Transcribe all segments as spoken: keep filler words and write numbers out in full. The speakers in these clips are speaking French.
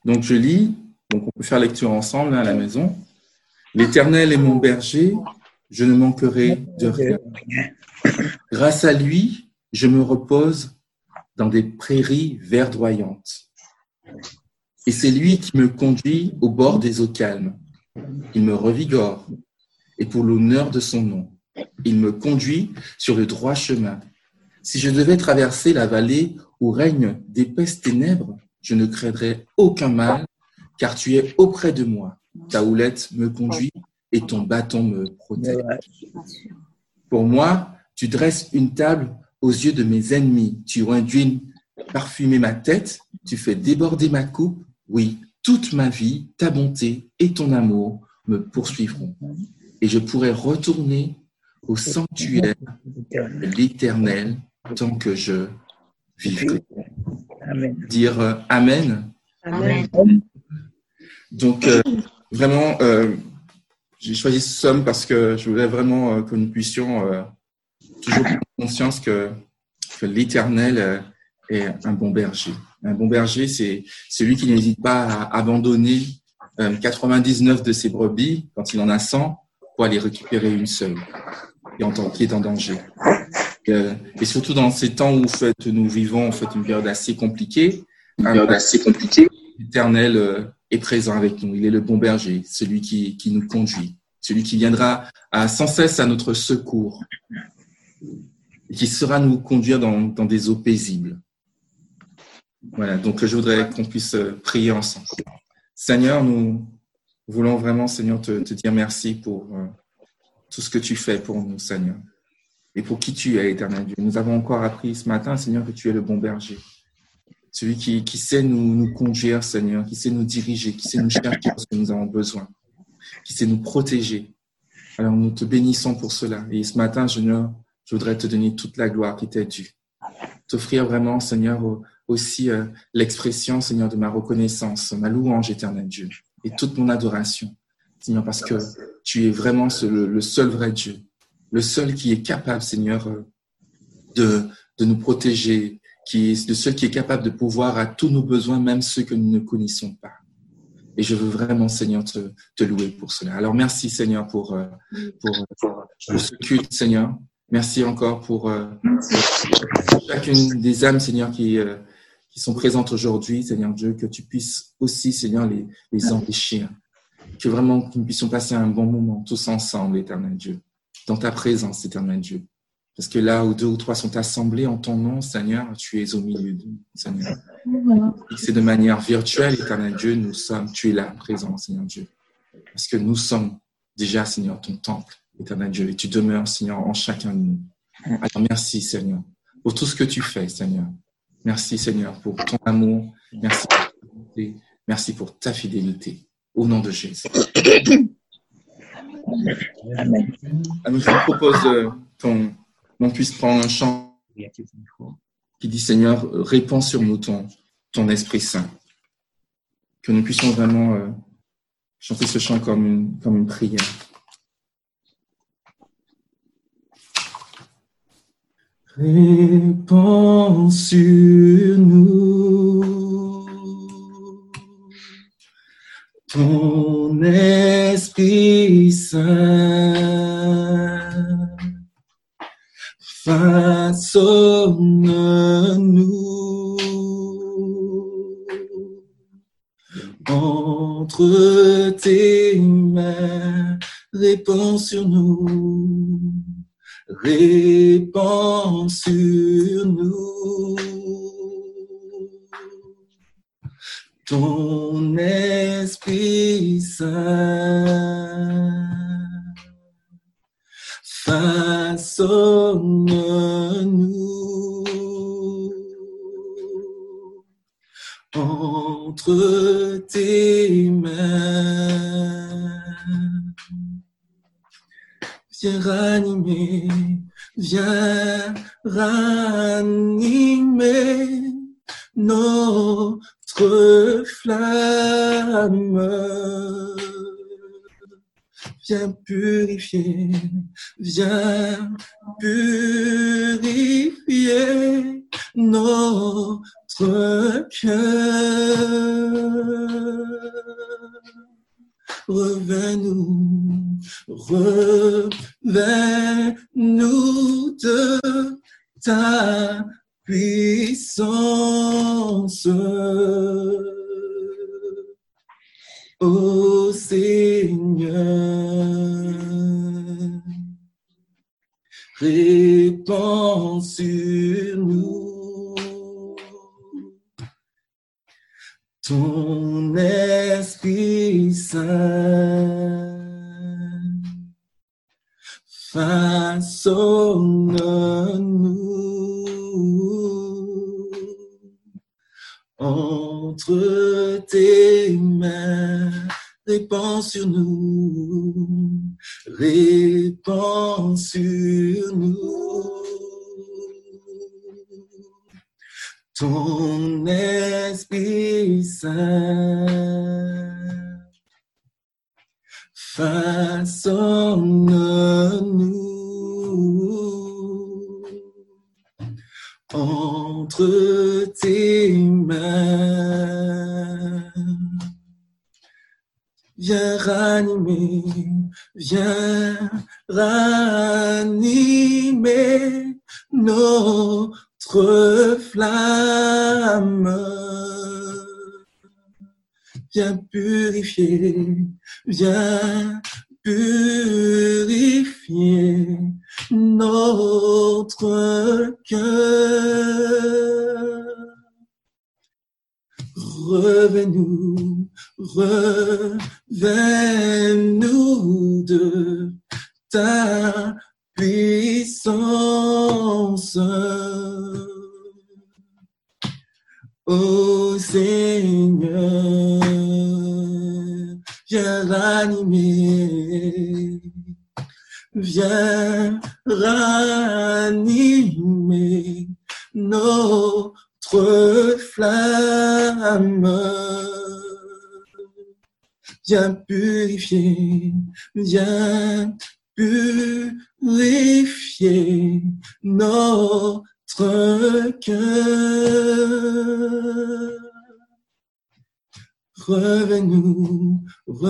Donc, je lis, donc on peut faire lecture ensemble hein, à la maison. L'Éternel est mon berger, je ne manquerai de rien. Grâce à lui, je me repose dans des prairies verdoyantes. Et c'est lui qui me conduit au bord des eaux calmes. Il me revigore, et pour l'honneur de son nom, il me conduit sur le droit chemin. Si je devais traverser la vallée où règnent d'épaisses ténèbres, je ne craindrais aucun mal, car tu es auprès de moi. Ta houlette me conduit et ton bâton me protège. Pour moi, tu dresses une table aux yeux de mes ennemis. Tu induis parfumer ma tête, tu fais déborder ma coupe. Oui, toute ma vie, ta bonté et ton amour me poursuivront. Et je pourrai retourner au sanctuaire de l'Éternel tant que je vivrai. Amen. Dire euh, Amen. Amen. Donc, euh, vraiment, euh, j'ai choisi ce psaume parce que je voulais vraiment euh, que nous puissions euh, toujours prendre conscience que, que l'Éternel euh, est un bon berger. Un bon berger, c'est celui qui n'hésite pas à abandonner euh, quatre-vingt-dix-neuf de ses brebis quand il en a cent pour aller récupérer une seule et en tant, qui est en danger. Et, euh, et surtout dans ces temps où en fait, nous vivons en fait, une période assez compliquée, une période assez compliquée, l'Éternel euh, est présent avec nous. Il est le bon berger, celui qui, qui nous conduit, celui qui viendra à, sans cesse à notre secours et qui sera nous conduire dans, dans des eaux paisibles. Voilà, donc je voudrais qu'on puisse prier ensemble. Seigneur, nous voulons vraiment, Seigneur, te, te dire merci pour euh, tout ce que tu fais pour nous, Seigneur, et pour qui tu es, Éternel Dieu. Nous avons encore appris ce matin, Seigneur, que tu es le bon berger, celui qui, qui sait nous, nous conduire, Seigneur, qui sait nous diriger, qui sait nous chercher lorsque nous avons besoin, qui sait nous protéger. Alors nous te bénissons pour cela. Et ce matin, Seigneur, je voudrais te donner toute la gloire qui t'est due. T'offrir vraiment, Seigneur, aussi euh, l'expression, Seigneur, de ma reconnaissance, ma louange, Éternel Dieu, et toute mon adoration, Seigneur, parce que tu es vraiment ce, le, le seul vrai Dieu, le seul qui est capable, Seigneur, de, de nous protéger, qui est le seul qui est capable de pouvoir à tous nos besoins, même ceux que nous ne connaissons pas. Et je veux vraiment, Seigneur, te, te louer pour cela. Alors, merci, Seigneur, pour, pour, pour, pour ce culte, Seigneur. Merci encore pour, euh, pour chacune des âmes, Seigneur, qui, euh, qui sont présentes aujourd'hui, Seigneur Dieu, que tu puisses aussi, Seigneur, les, les enrichir. Que vraiment, que nous puissions passer un bon moment tous ensemble, Éternel Dieu, dans ta présence, Éternel Dieu. Parce que là où deux ou trois sont assemblés en ton nom, Seigneur, tu es au milieu de nous, Seigneur. Et c'est de manière virtuelle, Éternel Dieu, nous sommes, tu es là, présent, Seigneur Dieu. Parce que nous sommes déjà, Seigneur, ton temple, Éternel Dieu, et tu demeures, Seigneur, en chacun de nous. Alors merci, Seigneur, pour tout ce que tu fais, Seigneur. Merci, Seigneur, pour ton amour. Merci pour ta bonté. Merci pour ta fidélité. Au nom de Jésus. Amen. Alors, je vous propose euh, qu'on on puisse prendre un chant qui dit, Seigneur, répands sur nous ton, ton Esprit Saint. Que nous puissions vraiment euh, chanter ce chant comme une, comme une prière. Répands sur nous ton Esprit Saint, façonne-nous entre tes mains, répands sur nous. Répands sur nous ton Esprit Saint, façonne-nous entre tes mains. Viens ranimer, viens ranimer notre flamme. Viens purifier, viens purifier notre cœur. Revêt-nous, revêt-nous de ta puissance. Ô Seigneur, répands sur nous ton Esprit Saint, façonne-nous entre tes mains, répands sur nous, répands sur nous ton Esprit Saint, façonne-nous entre tes mains. Viens ranimer, viens ranimer notre flamme. Viens purifier, viens purifier notre cœur. Revêt-nous, revêt-nous de ta puissance. Ô Seigneur, viens ranimer, viens ranimer notre flamme. Viens purifier, viens purifier notre cœur. Revêt-nous,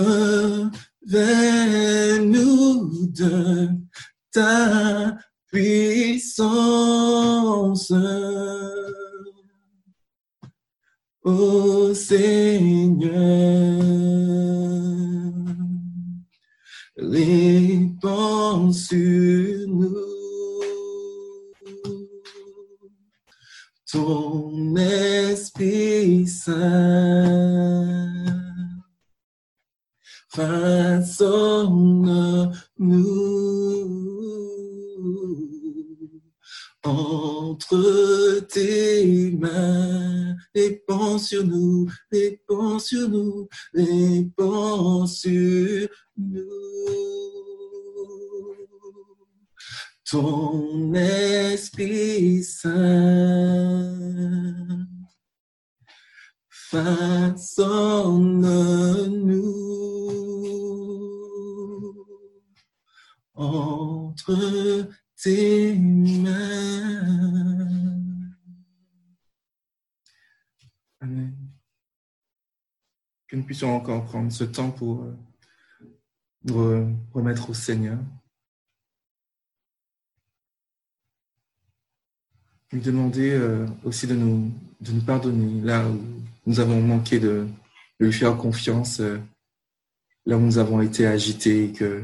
revêt-nous de ta puissance. Ô Seigneur, répands sur nous ton Esprit Saint, façonne-nous entre tes mains. Répands sur nous, répands sur nous, répands sur nous ton Esprit Saint, façonne-nous entre tes mains. Amen. Que nous puissions encore prendre ce temps pour nous remettre au Seigneur. Lui demander euh, aussi de nous, de nous pardonner là où nous avons manqué de, de lui faire confiance, euh, là où nous avons été agités et que,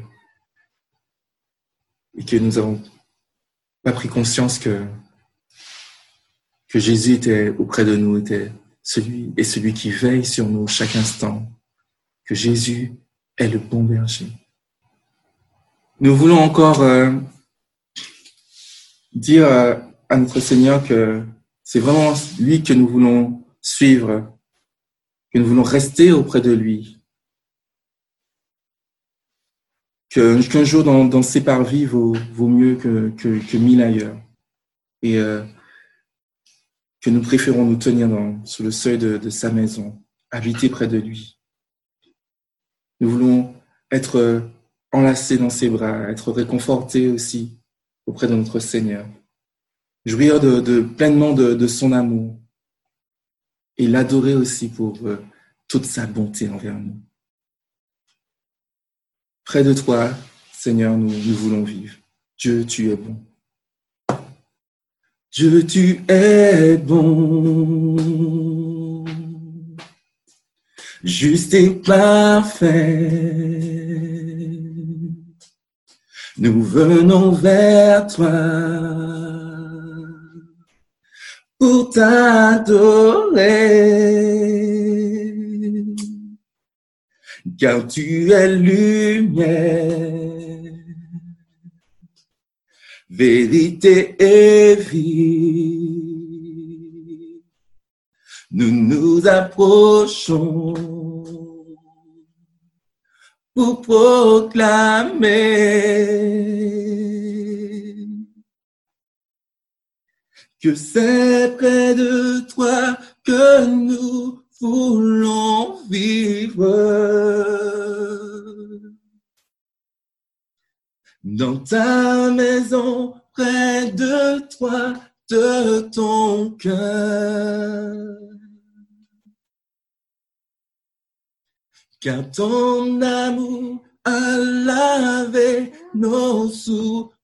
et que nous n'avons pas pris conscience que, que Jésus était auprès de nous, était celui et celui qui veille sur nous chaque instant, que Jésus est le bon berger. Nous voulons encore euh, dire euh, à notre Seigneur que c'est vraiment lui que nous voulons suivre, que nous voulons rester auprès de lui, que, qu'un jour dans, dans ses parvis vaut, vaut mieux que, que, que mille ailleurs, et euh, que nous préférons nous tenir dans, sur le seuil de, de sa maison, habiter près de lui. Nous voulons être enlacés dans ses bras, être réconfortés aussi auprès de notre Seigneur. Jouir de, de, pleinement de, de son amour et l'adorer aussi pour euh, toute sa bonté envers nous. Près de toi, Seigneur, nous, nous voulons vivre. Dieu, tu es bon. Dieu, tu es bon. Juste et parfait. Nous venons vers toi pour t'adorer, car tu es lumière, vérité et vie. Nous nous approchons pour proclamer que c'est près de toi que nous voulons vivre. Dans ta maison, près de toi, de ton cœur. Car ton amour a lavé nos souillures.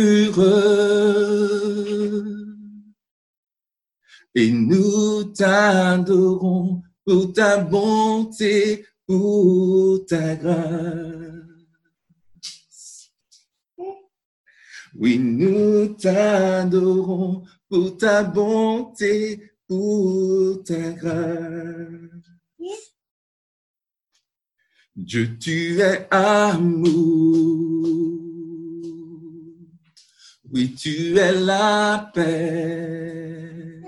Et nous t'adorons pour ta bonté, pour ta grâce. Oui, nous t'adorons pour ta bonté, pour ta grâce. Dieu, tu es amour. Oui, tu es la paix.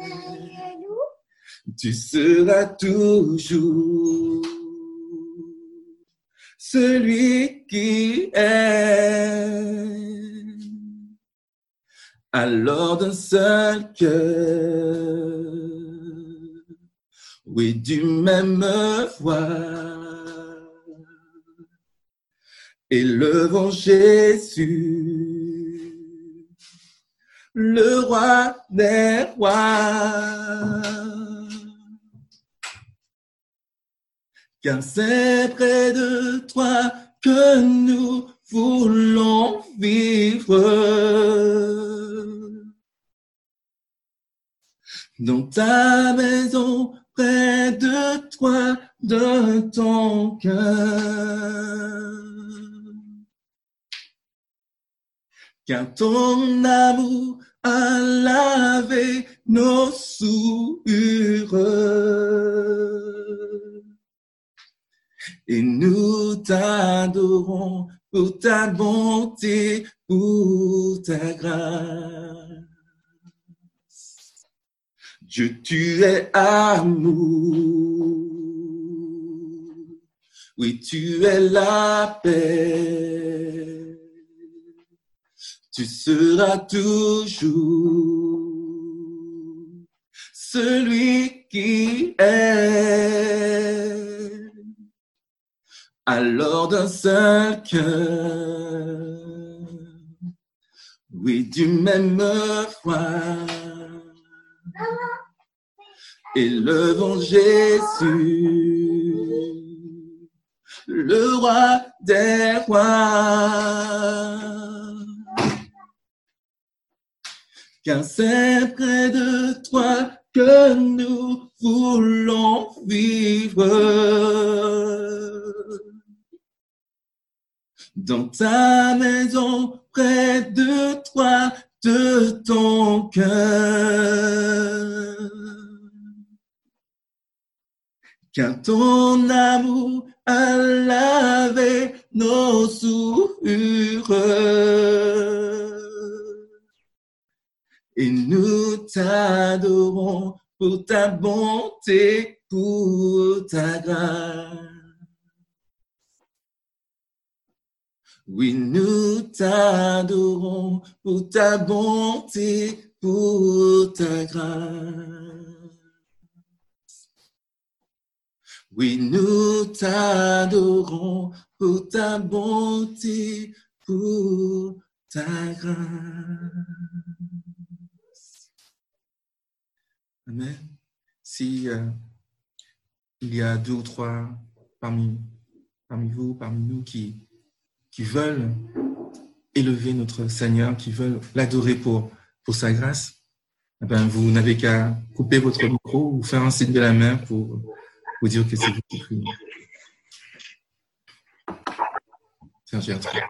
Tu seras toujours celui qui est. Alors d'un seul cœur, oui, du même voix. Élevons Jésus, le roi des rois. Car c'est près de toi que nous voulons vivre. Dans ta maison, près de toi, de ton cœur. Car ton amour a lavé nos souillures. Et nous t'adorons pour ta bonté, pour ta grâce. Dieu, tu es amour. Oui, tu es la paix. Tu seras toujours celui qui est. Alors d'un seul cœur, oui, du même foi, élevons Jésus, le roi des rois. Car c'est près de toi que nous voulons vivre. Dans ta maison, près de toi, de ton cœur. Car ton amour a lavé nos souillures. Et nous t'adorons pour ta bonté, pour ta grâce. Oui, nous t'adorons pour ta bonté, pour ta grâce. Oui, nous t'adorons pour ta bonté, pour ta grâce. Amen. Si euh, il y a deux ou trois parmi, parmi vous, parmi nous qui, qui qui veulent élever notre Seigneur, qui veulent l'adorer pour, pour sa grâce, eh ben, vous n'avez qu'à couper votre micro ou faire un signe de la main pour vous dire que c'est vous qui priez. Tiens, j'ai un truc.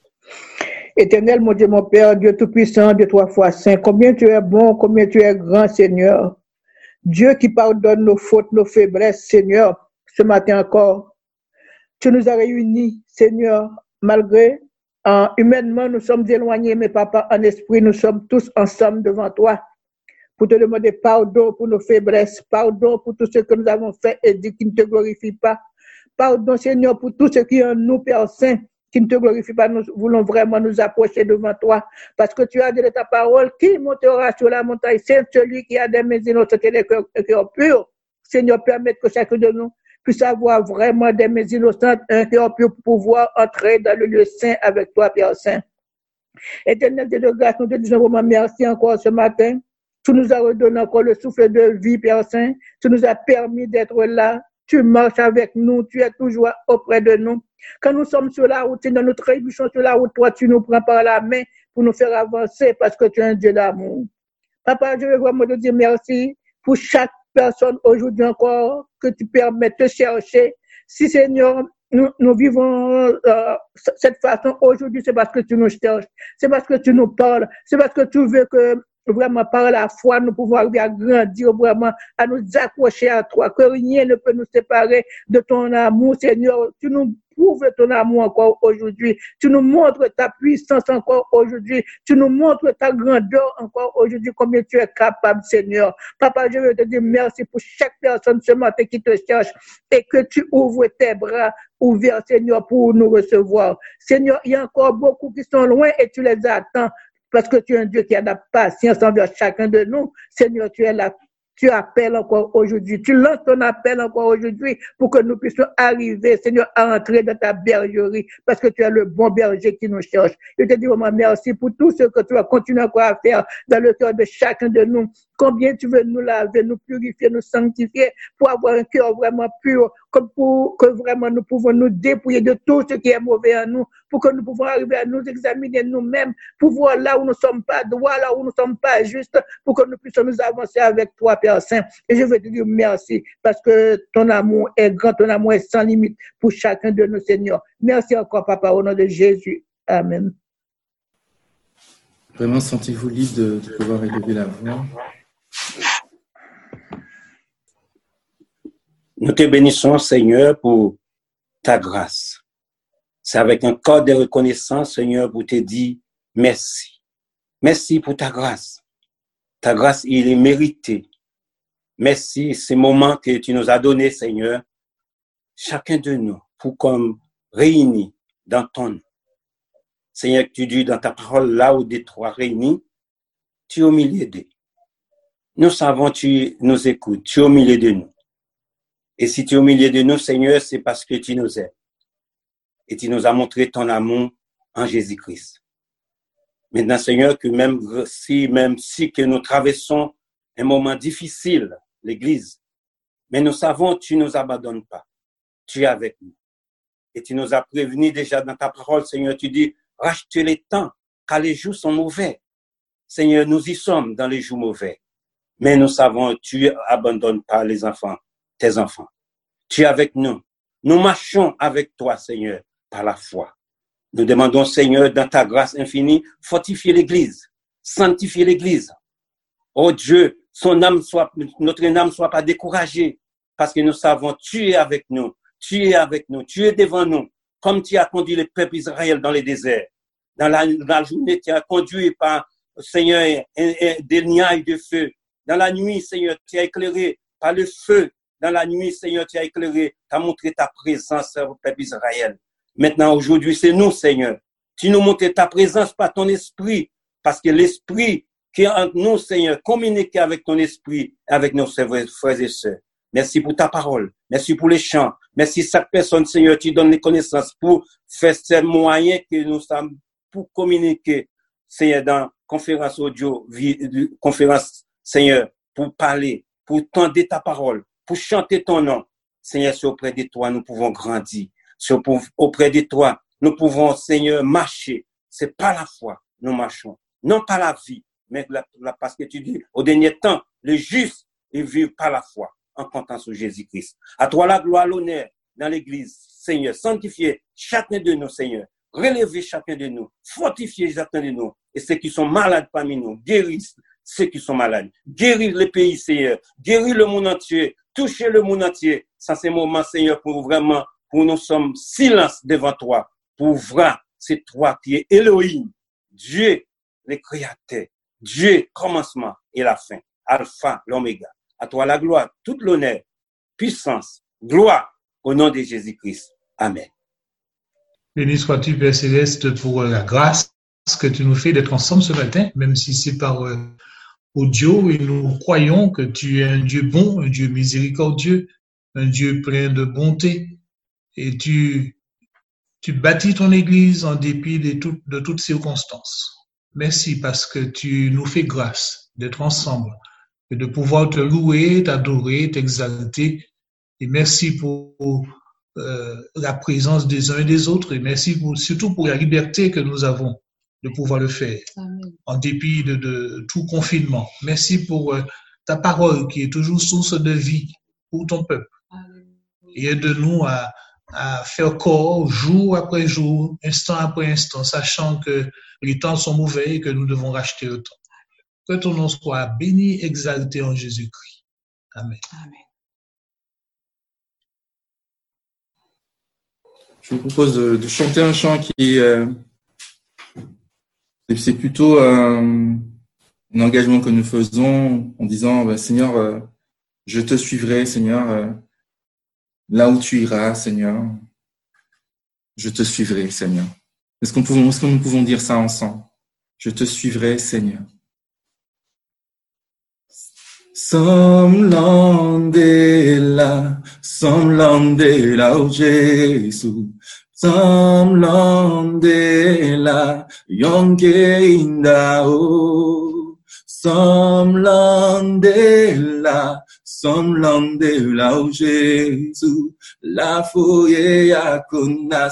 Éternel, mon Dieu, mon Père, Dieu Tout-Puissant, Dieu trois fois saint, combien tu es bon, combien tu es grand, Seigneur. Dieu qui pardonne nos fautes, nos faiblesses, Seigneur, ce matin encore. Tu nous as réunis, Seigneur, malgré, euh, humainement, nous sommes éloignés, mais papa, en esprit, nous sommes tous ensemble devant toi pour te demander pardon pour nos faiblesses, pardon pour tout ce que nous avons fait et dit qui ne te glorifie pas. Pardon, Seigneur, pour tout ce qui est en nous, Père Saint, qui ne te glorifie pas. Nous voulons vraiment nous approcher devant toi parce que tu as dit de ta parole, qui montera sur la montagne, c'est celui qui a des mains innocentes et des cœurs purs. Seigneur, permette que chacun de nous puisse avoir vraiment des mains innocentes, un cœur pur pour pouvoir entrer dans le lieu saint avec toi, Père Saint. Éternel Dieu de grâce, nous te disons vraiment merci encore ce matin. Tu nous as redonné encore le souffle de vie, Père Saint. Tu nous as permis d'être là. Tu marches avec nous. Tu es toujours auprès de nous. Quand nous sommes sur la route, dans notre trébuchons sur la route, toi, tu nous prends par la main pour nous faire avancer parce que tu es un Dieu d'amour. Papa, je veux vraiment te dire merci pour chaque personne aujourd'hui encore que tu permets de chercher. Si, Seigneur, nous, nous vivons euh, cette façon aujourd'hui, c'est parce que tu nous cherches. C'est parce que tu nous parles. C'est parce que tu veux que vraiment par la foi, nous pouvons arriver à grandir, vraiment à nous accrocher à toi, que rien ne peut nous séparer de ton amour, Seigneur. Tu nous prouves ton amour encore aujourd'hui. Tu nous montres ta puissance encore aujourd'hui. Tu nous montres ta grandeur encore aujourd'hui, combien tu es capable, Seigneur. Papa, je veux te dire merci pour chaque personne ce matin qui te cherche et que tu ouvres tes bras ouverts, Seigneur, pour nous recevoir. Seigneur, il y a encore beaucoup qui sont loin et tu les attends. Parce que tu es un Dieu qui a de la patience envers chacun de nous. Seigneur, tu es là. Tu appelles encore aujourd'hui. Tu lances ton appel encore aujourd'hui pour que nous puissions arriver, Seigneur, à entrer dans ta bergerie parce que tu es le bon berger qui nous cherche. Je te dis vraiment merci pour tout ce que tu vas continuer encore à faire dans le cœur de chacun de nous. Combien tu veux nous laver, nous purifier, nous sanctifier pour avoir un cœur vraiment pur, comme pour que vraiment nous pouvons nous dépouiller de tout ce qui est mauvais en nous, pour que nous pouvons arriver à nous examiner nous-mêmes, pour voir là où nous ne sommes pas droits, là où nous ne sommes pas justes, pour que nous puissions nous avancer avec toi, Père Saint. Et je veux te dire merci, parce que ton amour est grand, ton amour est sans limite pour chacun de nos seigneurs. Merci encore, Papa, au nom de Jésus. Amen. Vraiment, sentez-vous libre de, de pouvoir élever la voix. Nous te bénissons, Seigneur, pour ta grâce. C'est avec un corps de reconnaissance, Seigneur, pour te dire merci. Merci pour ta grâce. Ta grâce, il est mérité. Merci, ces moments que tu nous as donnés, Seigneur, chacun de nous, pour comme réunis dans ton nom. Seigneur, tu dis dans ta parole, là où des trois réunis, tu es au milieu d'eux. Nous savons, tu nous écoutes, tu es au milieu de nous. Et si tu es au milieu de nous, Seigneur, c'est parce que tu nous aimes. Et tu nous as montré ton amour en Jésus-Christ. Maintenant, Seigneur, que même si, même si que nous traversons un moment difficile, l'Église, mais nous savons que tu ne nous abandonnes pas. Tu es avec nous. Et tu nous as prévenus déjà dans ta parole, Seigneur, tu dis, rachète les temps, car les jours sont mauvais. Seigneur, nous y sommes dans les jours mauvais. Mais nous savons que tu n'abandonnes pas les enfants, tes enfants. Tu es avec nous. Nous marchons avec toi, Seigneur, par la foi. Nous demandons, Seigneur, dans ta grâce infinie, fortifier l'Église, sanctifier l'Église. Oh Dieu, son âme soit, notre âme ne soit pas découragée, parce que nous savons, tu es avec nous, tu es avec nous, tu es devant nous, comme tu as conduit le peuple Israël dans les déserts. Dans la, dans la journée, tu as conduit par, Seigneur, des nuages de feu. Dans la nuit, Seigneur, tu as éclairé par le feu. Dans la nuit, Seigneur, tu as éclairé, tu as montré ta présence au peuple Israël. Maintenant, aujourd'hui, c'est nous, Seigneur. Tu nous montres ta présence par ton esprit, parce que l'esprit qui est entre nous, Seigneur, communique avec ton esprit, avec nos frères et sœurs. Merci pour ta parole. Merci pour les chants. Merci chaque personne, Seigneur, tu donnes les connaissances pour faire ces moyens que nous sommes pour communiquer, Seigneur, dans conférence audio, conférence, Seigneur, pour parler, pour tendre ta parole, pour chanter ton nom. Seigneur, c'est auprès de toi, nous pouvons grandir. C'est auprès de toi, nous pouvons, Seigneur, marcher. C'est pas la foi, nous marchons. Non pas la vie, mais la, la, parce que tu dis, au dernier temps, les justes, ils vivent par la foi, en comptant sur Jésus-Christ. À toi la gloire, l'honneur dans l'Église, Seigneur. Sanctifiez chacun de nous, Seigneur. Relevez chacun de nous. Fortifiez chacun de nous. Et ceux qui sont malades parmi nous, guérissent ceux qui sont malades. Guéris les pays, Seigneur. Guéris le monde entier. Touchez le monde entier. Ça, c'est un moment, Seigneur, pour vraiment, pour nous sommes silence devant toi. Pour voir, c'est toi qui es Elohim. Dieu, le créateur. Dieu, commencement et la fin. Alpha, l'oméga. À toi la gloire, toute l'honneur, puissance, gloire, au nom de Jésus-Christ. Amen. Béni sois-tu, Père Céleste, pour la grâce que tu nous fais d'être ensemble ce matin, même si c'est par euh, audio, et nous croyons que tu es un Dieu bon, un Dieu miséricordieux, un Dieu plein de bonté, et tu, tu bâtis ton Église en dépit de, tout, de toutes circonstances. Merci parce que tu nous fais grâce d'être ensemble et de pouvoir te louer, t'adorer, t'exalter. Et merci pour euh, la présence des uns et des autres. Et merci pour, surtout pour la liberté que nous avons de pouvoir le faire. Amen. En dépit de, de tout confinement. Merci pour euh, ta parole qui est toujours source de vie pour ton peuple. Amen. Et aide-nous à, à faire corps jour après jour, instant après instant, sachant que les temps sont mauvais et que nous devons racheter le temps. Que ton nom soit béni, exalté en Jésus-Christ. Amen. Amen. Je vous propose de, de chanter un chant qui euh, c'est plutôt euh, un engagement que nous faisons en disant bah, Seigneur, euh, je te suivrai, Seigneur, euh, là où tu iras, Seigneur, je te suivrai, Seigneur. Est-ce qu'on pouvons, est-ce que nous pouvons dire ça ensemble? Je te suivrai, Seigneur. Somlandela, somlandela, oh Jésus. Somlandela, yonke indao. Somlandela, somlandela, oh Jésus. La foye yakuna,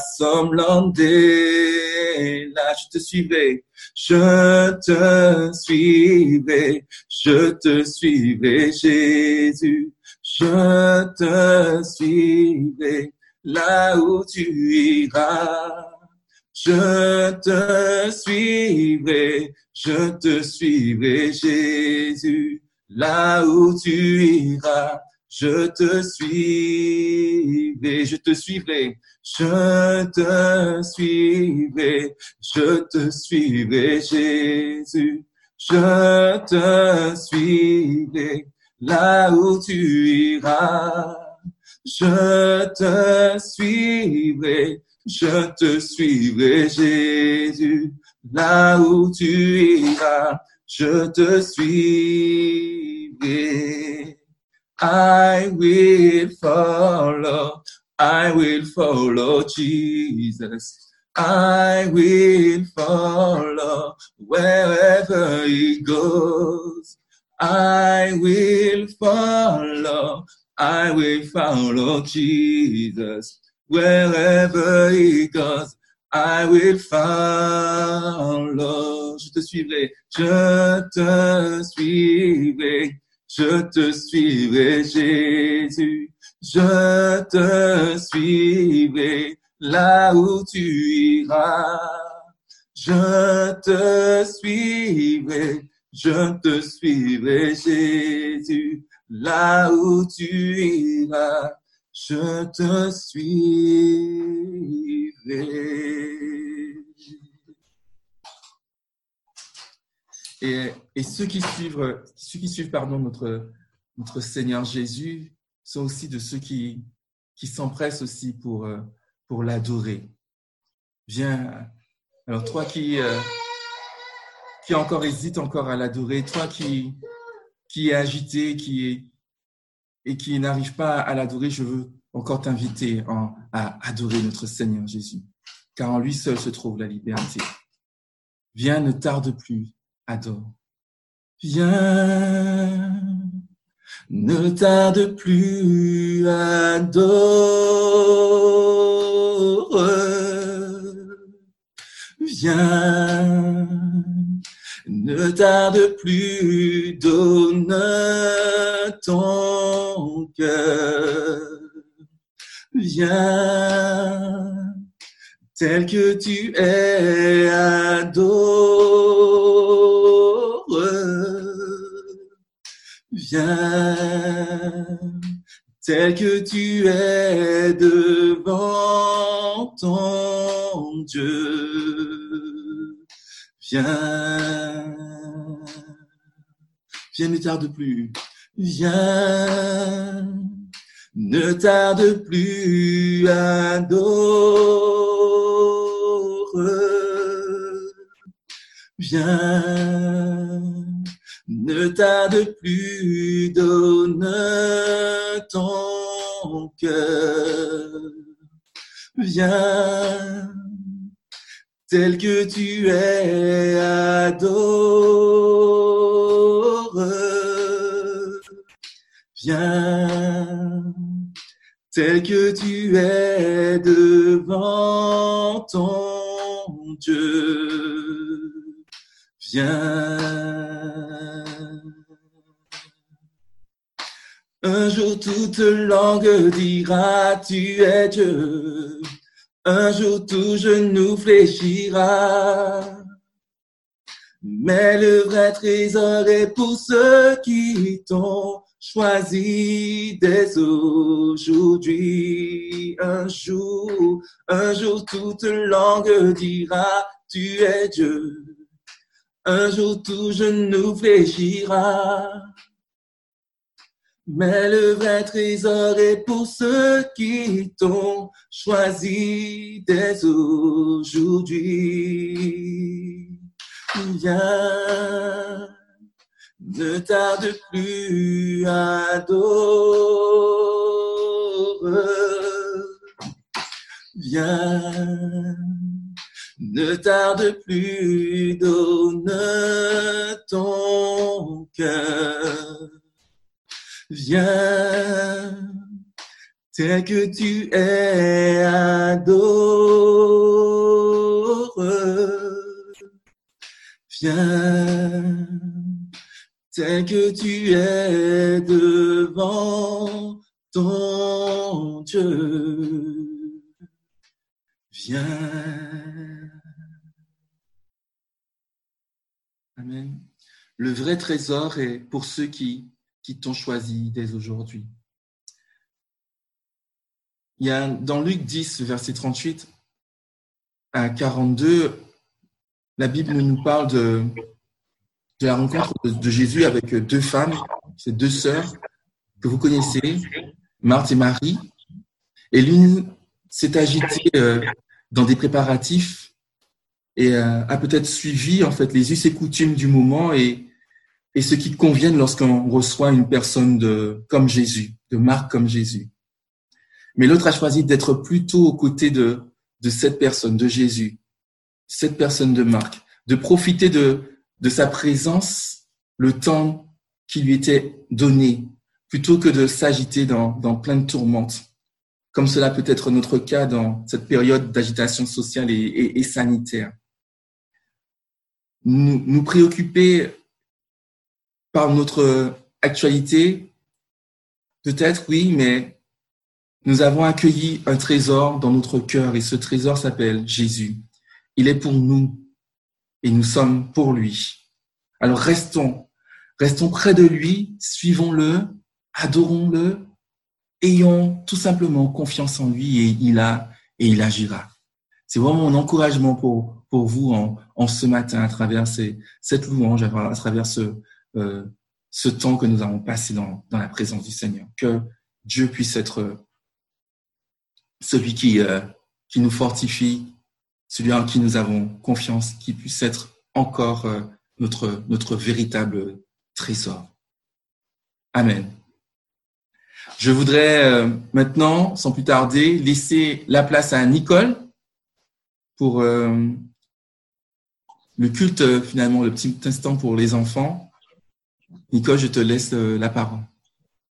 somlandela, je te suivrai. Je te suivrai, je te suivrai, Jésus. Je te suivrai, là où tu iras. Je te suivrai, je te suivrai, Jésus. Là où tu iras, je te suivrai, je te suivrai. Je te suivrai, je te suivrai, Jésus. Je te suivrai, là où tu iras. Je te suivrai, je te suivrai, Jésus. Là où tu iras, je te suivrai. I will follow. I will follow Jesus. I will follow wherever he goes. I will follow. I will follow Jesus wherever he goes. I will follow. Je te suivrai. Je te suivrai. Je te suivrai, Jésus. Je te suivrai, là où tu iras. Je te suivrai, je te suivrai, Jésus. Là où tu iras, je te suivrai. Et, et ceux qui suivent, ceux qui suivent pardon, notre, notre Seigneur Jésus sont aussi de ceux qui, qui s'empressent aussi pour, pour l'adorer. Viens, alors toi qui, euh, qui encore hésite encore à l'adorer, toi qui, qui est agité qui est, et qui n'arrive pas à l'adorer, je veux encore t'inviter en, à adorer notre Seigneur Jésus, car en lui seul se trouve la liberté. Viens, ne tarde plus. Adore. Viens, ne tarde plus, adore. Viens, ne tarde plus, donne ton cœur. Viens, tel que tu es, adore. Viens, tel que tu es devant ton Dieu. Viens, viens, ne tarde plus. Viens, ne tarde plus, adore. Viens, ne tarde plus, donne ton cœur. Viens, tel que tu es, adore. Viens, tel que tu es devant ton Dieu. Viens. Un jour toute langue dira tu es Dieu. Un jour tout genou fléchira. Mais le vrai trésor est pour ceux qui t'ont choisi dès aujourd'hui. Un jour, un jour toute langue dira tu es Dieu. Un jour tout genou fléchira. Mais le vrai trésor est pour ceux qui t'ont choisi dès aujourd'hui. Viens, ne tarde plus, adore. Viens, ne tarde plus, donne ton cœur. Viens, tel que tu es, adore. Viens, tel que tu es devant ton Dieu. Viens. Amen. Le vrai trésor est pour ceux qui qui t'ont choisi dès aujourd'hui. Il y a dans Luc dix, verset trente-huit à quarante-deux, la Bible nous parle de, de la rencontre de, de Jésus avec deux femmes, ces deux sœurs que vous connaissez, Marthe et Marie. Et l'une s'est agitée euh, dans des préparatifs et euh, a peut-être suivi en fait les us et coutumes du moment et et ce qui convient lorsqu'on reçoit une personne de, comme Jésus, de marque comme Jésus. Mais l'autre a choisi d'être plutôt aux côtés de, de cette personne, de Jésus, cette personne de marque, de profiter de, de sa présence, le temps qui lui était donné, plutôt que de s'agiter dans, dans plein de tourmentes, comme cela peut être notre cas dans cette période d'agitation sociale et, et, et sanitaire. Nous, nous préoccuper par notre actualité, peut-être oui, mais nous avons accueilli un trésor dans notre cœur et ce trésor s'appelle Jésus. Il est pour nous et nous sommes pour lui. Alors restons, restons près de lui, suivons-le, adorons-le, ayons tout simplement confiance en lui et il a et il agira. C'est vraiment mon encouragement pour pour vous en, en ce matin à travers ces, cette louange, à travers ce Euh, ce temps que nous avons passé dans, dans la présence du Seigneur. Que Dieu puisse être celui qui, euh, qui nous fortifie, celui en qui nous avons confiance, qui puisse être encore euh, notre, notre véritable trésor. Amen. Je voudrais euh, maintenant, sans plus tarder, laisser la place à Nicole pour euh, le culte, finalement, le petit instant pour les enfants. Nicole, je te laisse la parole.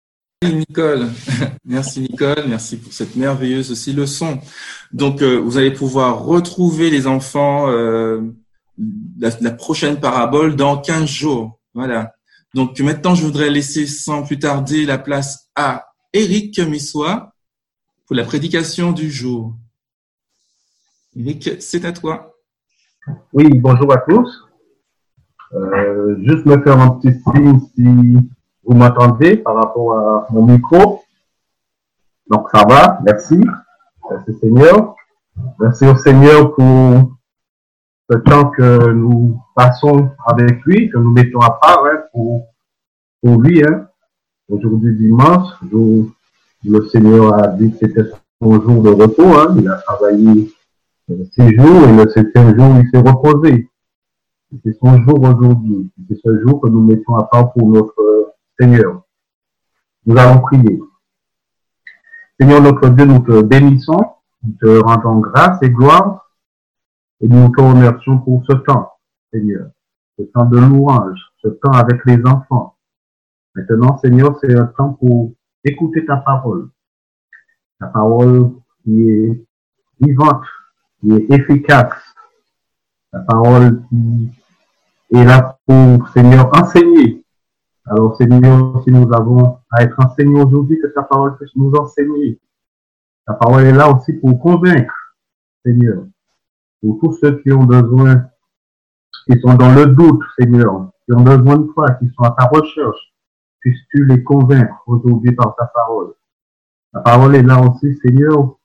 Nicole. Merci Nicole, merci pour cette merveilleuse aussi leçon. Donc, euh, vous allez pouvoir retrouver les enfants euh, la, la prochaine parabole dans quinze jours. Voilà. Donc, maintenant, je voudrais laisser sans plus tarder la place à Éric Missois pour la prédication du jour. Éric, c'est à toi. Oui, bonjour à tous. Euh, juste me faire un petit signe si vous m'entendez par rapport à mon micro. Donc ça va, merci. Merci Seigneur. Merci au Seigneur pour ce temps que nous passons avec lui, que nous mettons à part hein, pour, pour lui. Hein. Aujourd'hui dimanche, jour, le Seigneur a dit que c'était son jour de repos. Hein. Il a travaillé six jours et le septième jour, il s'est reposé. C'est son jour aujourd'hui. C'est ce jour que nous mettons à part pour notre Seigneur. Nous allons prier. Seigneur notre Dieu, nous te bénissons, nous te rendons grâce et gloire et nous te remercions pour ce temps, Seigneur. Ce temps de louange, ce temps avec les enfants. Maintenant, Seigneur, c'est un temps pour écouter ta parole. Ta parole qui est vivante, qui est efficace. La parole qui est là pour, Seigneur, enseigner. Alors, Seigneur, si nous avons à être enseignés aujourd'hui, que ta parole puisse nous enseigner. Ta parole est là aussi pour convaincre, Seigneur. Pour tous ceux qui ont besoin, qui sont dans le doute, Seigneur, qui ont besoin de toi, qui sont à ta recherche, puisses-tu les convaincre aujourd'hui par ta parole. Ta parole est là aussi, Seigneur,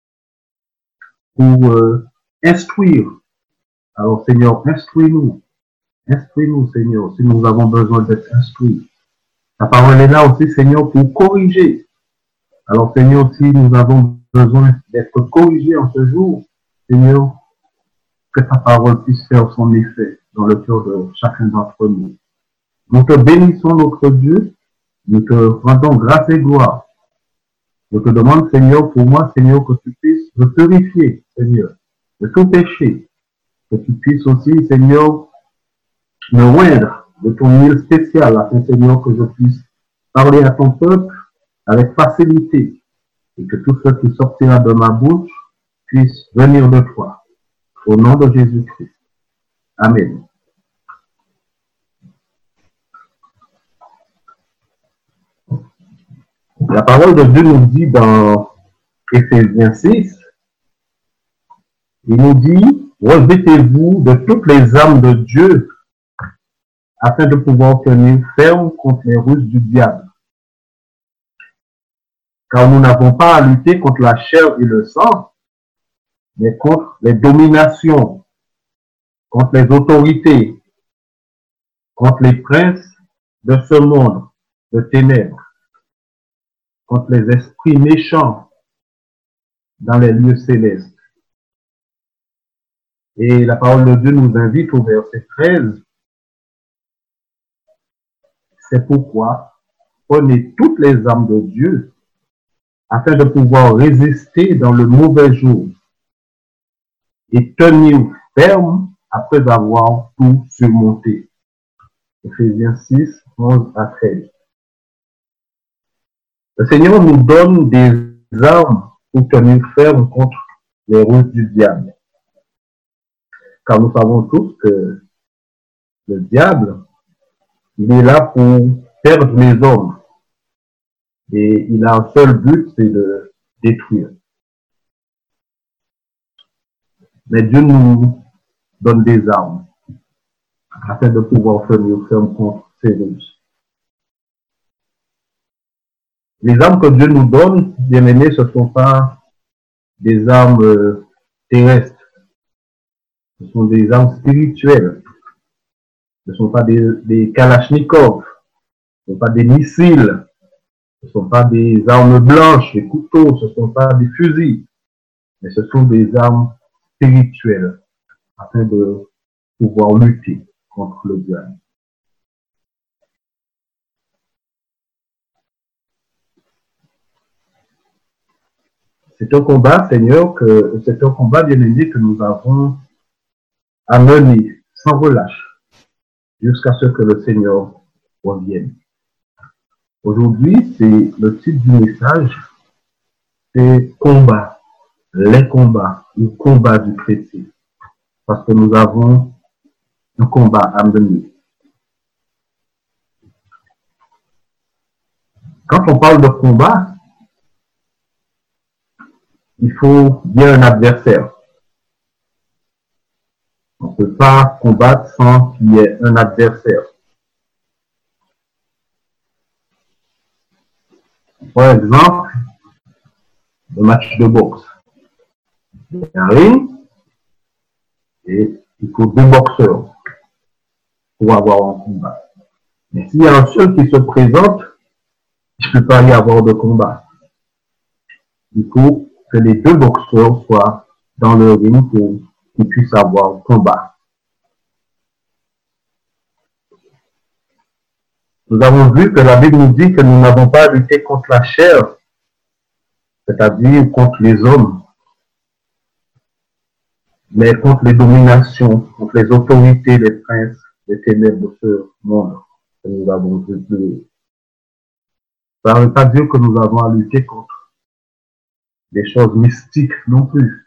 pour euh, instruire. Alors, Seigneur, instruis-nous. Instruis-nous, Seigneur, si nous avons besoin d'être instruits. Ta parole est là aussi, Seigneur, pour corriger. Alors, Seigneur, si nous avons besoin d'être corrigés en ce jour, Seigneur, que ta parole puisse faire son effet dans le cœur de chacun d'entre nous. Nous te bénissons, notre Dieu. Nous te rendons grâce et gloire. Je te demande, Seigneur, pour moi, Seigneur, que tu puisses me purifier, Seigneur, de tout péché. Que tu puisses aussi, Seigneur, me oindre de ton huile spéciale, afin, Seigneur, que je puisse parler à ton peuple avec facilité et que tout ce qui sortira de ma bouche puisse venir de toi. Au nom de Jésus-Christ. Amen. La parole de Dieu nous dit dans Éphésiens six, il nous dit, revêtez-vous de toutes les armes de Dieu afin de pouvoir tenir ferme contre les ruses du diable. Car nous n'avons pas à lutter contre la chair et le sang, mais contre les dominations, contre les autorités, contre les princes de ce monde de ténèbres, contre les esprits méchants dans les lieux célestes. Et la parole de Dieu nous invite au verset treize. C'est pourquoi prenez toutes les armes de Dieu afin de pouvoir résister dans le mauvais jour et tenir ferme après avoir tout surmonté. Éphésiens six, onze à treize. Le Seigneur nous donne des armes pour tenir ferme contre les ruses du diable. Car nous savons tous que le diable, il est là pour perdre les hommes. Et il a un seul but, c'est de détruire. Mais Dieu nous donne des armes afin de pouvoir tenir ferme contre ces ruses. Les armes que Dieu nous donne, bien aimés, ce ne sont pas des armes terrestres. Ce sont des armes spirituelles. Ce ne sont pas des, des kalachnikovs. Ce ne sont pas des missiles. Ce ne sont pas des armes blanches, des couteaux. Ce ne sont pas des fusils. Mais ce sont des armes spirituelles afin de pouvoir lutter contre le diable. C'est un combat, Seigneur, que c'est un combat bien aimé que nous avons à mener sans relâche jusqu'à ce que le Seigneur revienne. Aujourd'hui, c'est le titre du message, c'est combat, les combats, le combat du chrétien. Parce que nous avons un combat à mener. Quand on parle de combat, il faut bien un adversaire. On ne peut pas combattre sans qu'il y ait un adversaire. Par exemple, le match de boxe. Il y a un ring et il faut deux boxeurs pour avoir un combat. Mais s'il y a un seul qui se présente, il ne peut pas y avoir de combat. Il faut que les deux boxeurs soient dans le ring pour qu'ils puissent avoir un combat. Nous avons vu que la Bible nous dit que nous n'avons pas à lutter contre la chair, c'est-à-dire contre les hommes, mais contre les dominations, contre les autorités, les princes, les ténèbres de ce monde que nous avons vu. Ça ne veut pas dire que nous avons à lutter contre des choses mystiques non plus,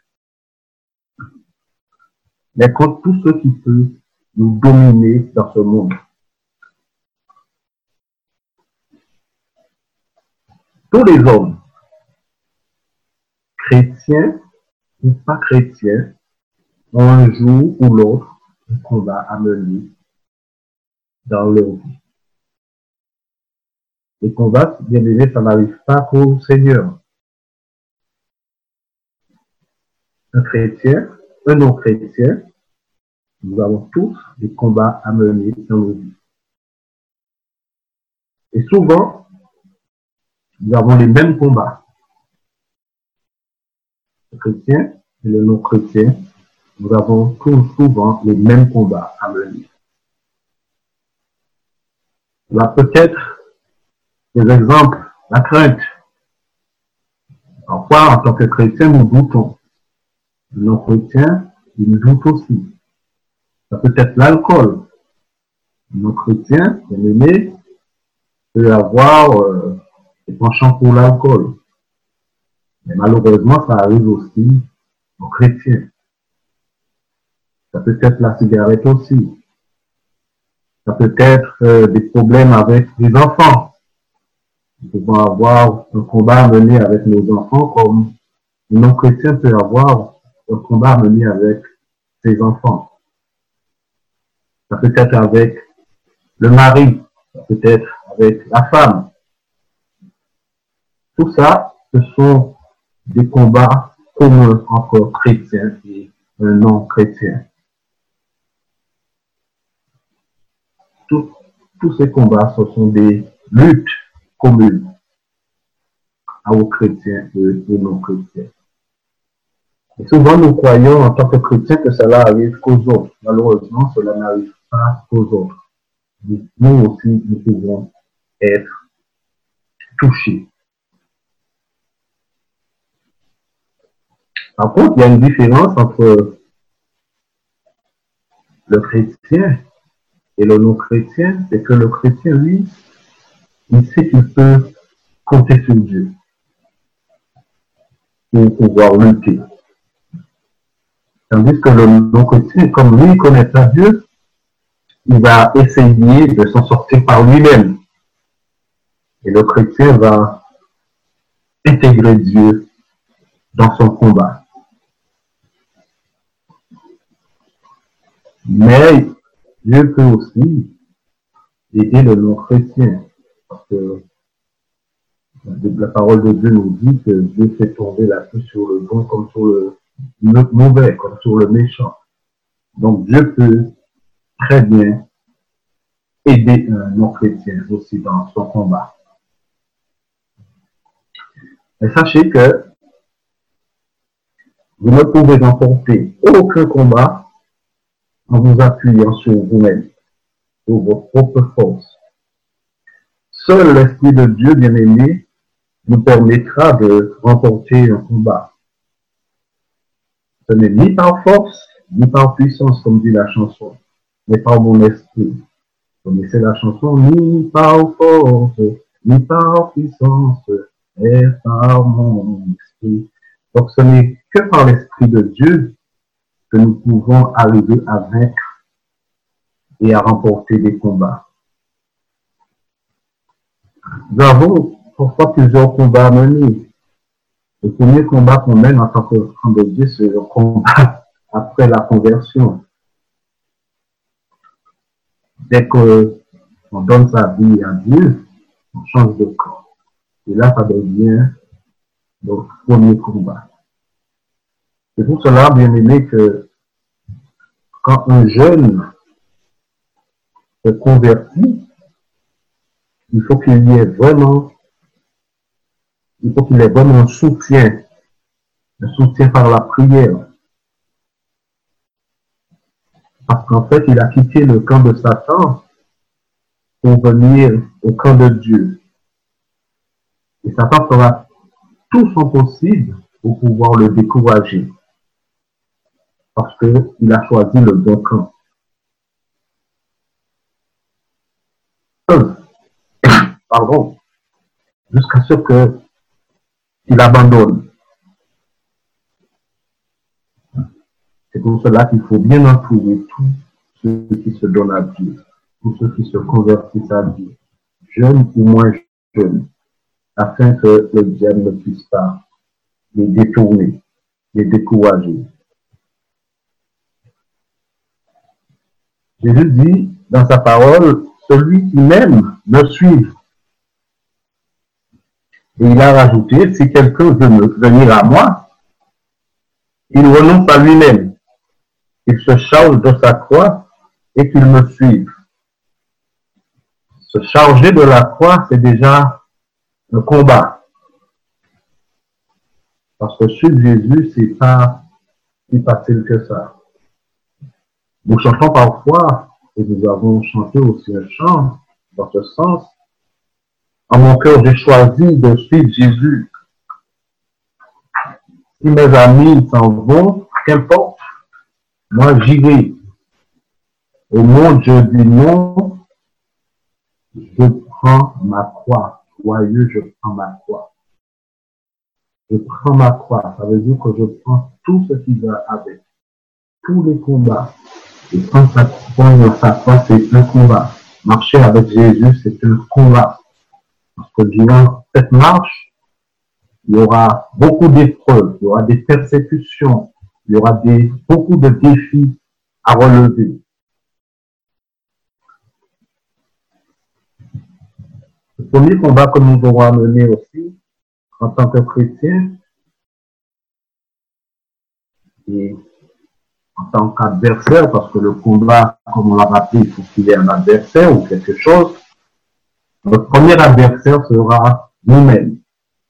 mais contre tout ce qui peut nous dominer dans ce monde. Tous les hommes, chrétiens ou pas chrétiens, ont un jour ou l'autre un combat à mener dans leur vie. Les combats, bien aimé, ça n'arrive pas qu'au Seigneur. Un chrétien, un non-chrétien, nous avons tous des combats à mener dans nos vies. Et souvent, nous avons les mêmes combats. Le chrétien et le non-chrétien, nous avons tous souvent les mêmes combats à mener. Là, peut-être des exemples, la crainte. Parfois, en tant que chrétien, nous doutons. Le non-chrétien, il doute aussi. Ça peut être l'alcool. Le non-chrétien, bien aimé, peut avoir euh, des penchants pour l'alcool. Mais malheureusement, ça arrive aussi aux chrétiens. Ça peut être la cigarette aussi. Ça peut être euh, des problèmes avec les enfants. Nous pouvons avoir un combat à mener avec nos enfants comme un non-chrétien peut avoir un combat à mener avec ses enfants. Ça peut être avec le mari, ça peut être avec la femme. Tout ça, ce sont des combats communs entre chrétiens et un non-chrétien. Tous, tous ces combats, ce sont des luttes communes aux chrétiens et aux non-chrétiens. Et souvent, nous croyons en tant que chrétiens que cela arrive qu'aux autres. Malheureusement, cela n'arrive pas qu'aux autres. Nous aussi, nous pouvons être touchés. Par contre, il y a une différence entre le chrétien et le non-chrétien, c'est que le chrétien, lui, il sait qu'il peut compter sur Dieu pour pouvoir lutter. Tandis que le non-chrétien, comme lui, il ne connaît pas Dieu, il va essayer de s'en sortir par lui-même. Et le chrétien va intégrer Dieu dans son combat. Mais Dieu peut aussi aider le non-chrétien. Parce que la parole de Dieu nous dit que Dieu fait tomber la pluie sur le bon comme sur le mauvais, comme sur le méchant. Donc Dieu peut très bien aider un non-chrétien aussi dans son combat. Mais sachez que vous ne pouvez remporter aucun combat en vous appuyant sur vous-même, sur vos propres forces. Seul l'Esprit de Dieu, bien-aimé, nous permettra de remporter un combat. Ce n'est ni par force, ni par puissance, comme dit la chanson, mais par mon esprit. Vous connaissez la chanson, ni par force, ni par puissance, mais par mon esprit. Donc ce n'est que par l'Esprit de Dieu que nous pouvons arriver à vaincre et à remporter des combats. Nous avons parfois plusieurs combats à mener. Le premier combat qu'on mène en tant qu'enfant de Dieu, c'est le combat après la conversion. Dès qu'on donne sa vie à Dieu, on change de corps. Et là, ça devient notre premier combat. C'est pour cela, bien aimé, que quand un jeune se convertit, il faut qu'il y ait vraiment, il faut qu'il ait vraiment un soutien, un soutien par la prière. Parce qu'en fait, il a quitté le camp de Satan pour venir au camp de Dieu. Et Satan fera tout son possible pour pouvoir le décourager. Parce qu'il a choisi le bon camp. Pardon. Jusqu'à ce qu'il abandonne. C'est pour cela qu'il faut bien entourer tous ceux qui se donnent à Dieu, tous ceux qui se convertissent à Dieu, jeunes ou moins jeunes, afin que le diable ne puisse pas les détourner, les décourager. Jésus dit dans sa parole, celui qui m'aime me suive. Et il a rajouté, si quelqu'un veut me venir à moi, il renonce à lui-même. Il se charge de sa croix et qu'il me suive. Se charger de la croix, c'est déjà un combat. Parce que suivre Jésus, c'est pas si facile que ça. Nous chantons parfois, et nous avons chanté aussi un chant dans ce sens. En mon cœur, j'ai choisi de suivre Jésus. Si mes amis s'en vont, qu'importe, moi j'irai. Au monde, je dis non, je prends ma croix. Joyeux, je prends ma croix. Je prends ma croix. Ça veut dire que je prends tout ce qui va avec. Tous les combats. Et prendre sa croix, c'est un combat. Marcher avec Jésus, c'est un combat. Parce que durant cette marche, il y aura beaucoup d'épreuves, il y aura des persécutions, il y aura des, beaucoup de défis à relever. Le premier combat que nous devons mener aussi, en tant que chrétiens, et en tant qu'adversaire, parce que le combat, comme on l'a rappelé, il faut qu'il y ait un adversaire ou quelque chose. Notre premier adversaire sera nous-mêmes.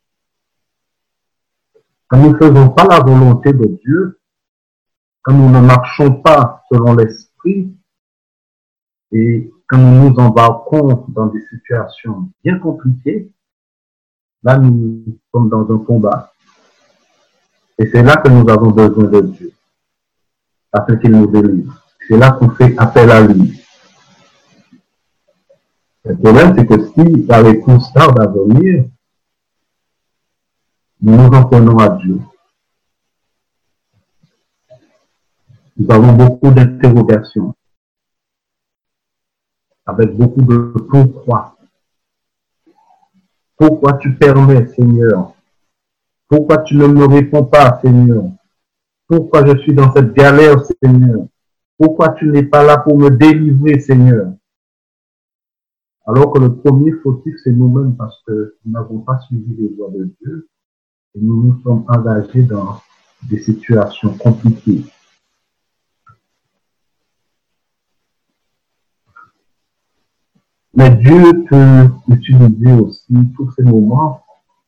Quand nous ne faisons pas la volonté de Dieu, quand nous ne marchons pas selon l'esprit, et quand nous nous embarquons dans des situations bien compliquées, là nous sommes dans un combat. Et c'est là que nous avons besoin de Dieu, afin qu'il nous délivre. C'est là qu'on fait appel à lui. Le problème, c'est que si la réponse tarde à venir, nous nous en prenons à Dieu. Nous avons beaucoup d'interrogations, avec beaucoup de pourquoi. Pourquoi tu permets, Seigneur? Pourquoi tu ne me réponds pas, Seigneur? Pourquoi je suis dans cette galère, Seigneur? Pourquoi tu n'es pas là pour me délivrer, Seigneur? Alors que le premier fautif, c'est nous-mêmes parce que nous n'avons pas suivi les voies de Dieu et nous nous sommes engagés dans des situations compliquées. Mais Dieu peut utiliser aussi tous ces moments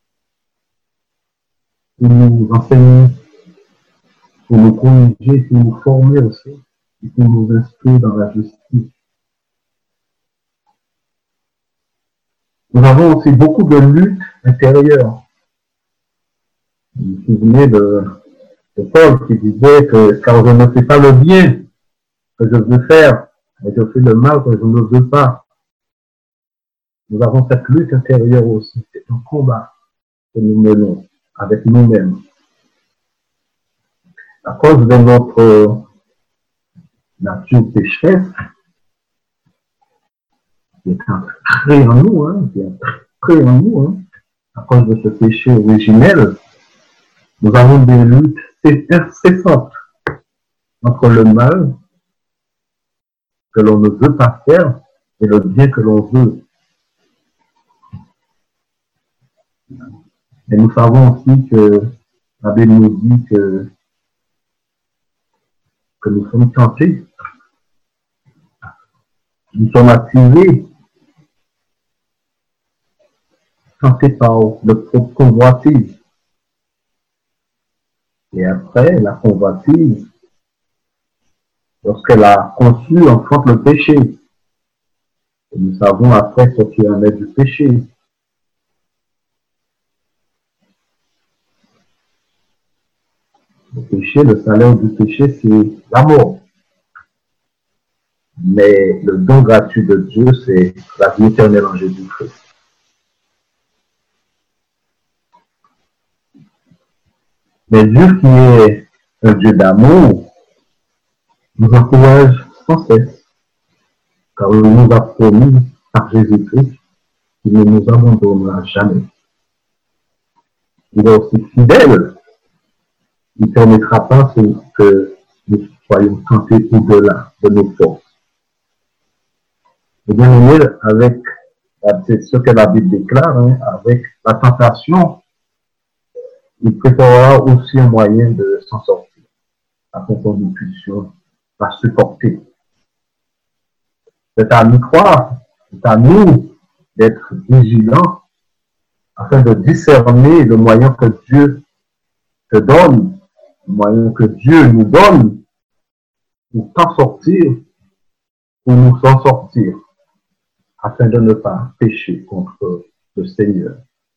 pour nous enseigner, pour nous corriger, pour nous former aussi et pour nous instruire dans la justice. Nous avons aussi beaucoup de luttes intérieures. Vous vous souvenez de, de Paul qui disait que car je ne fais pas le bien que je veux faire, mais je fais le mal que je ne veux pas. nous avons cette lutte intérieure aussi. C'est un combat que nous menons avec nous-mêmes. À cause de notre nature pécheresse, qui est ancrée en nous, hein, qui est ancrée en nous, hein, à cause de ce péché originel, nous avons des luttes incessantes entre le mal que l'on ne veut pas faire et le bien que l'on veut. Et nous savons aussi que la Bible nous dit que, que nous sommes tentés, nous sommes attirés, tentés par le propre convoitise. Et après, la convoitise, lorsqu'elle a conçu, enfante le péché. Et nous savons après ce qui en est du péché. Le péché, le salaire du péché, c'est la mort. Mais le don gratuit de Dieu, c'est la vie éternelle en Jésus-Christ. Mais Dieu qui est un Dieu d'amour, nous encourage sans cesse, car il nous a promis par Jésus-Christ qu'il ne nous abandonnera jamais. Il est aussi fidèle. Il ne permettra pas que nous soyons tentés au-delà de nos forces. Et bien aimé, avec, c'est ce que la Bible déclare, hein, avec la tentation, il préparera aussi un moyen de s'en sortir, afin que nous puissions la supporter. C'est à nous croire, c'est à nous d'être vigilants, afin de discerner le moyen que Dieu te donne, le moyen que Dieu nous donne pour t'en sortir, pour nous s'en sortir, afin de ne pas pécher contre le Seigneur.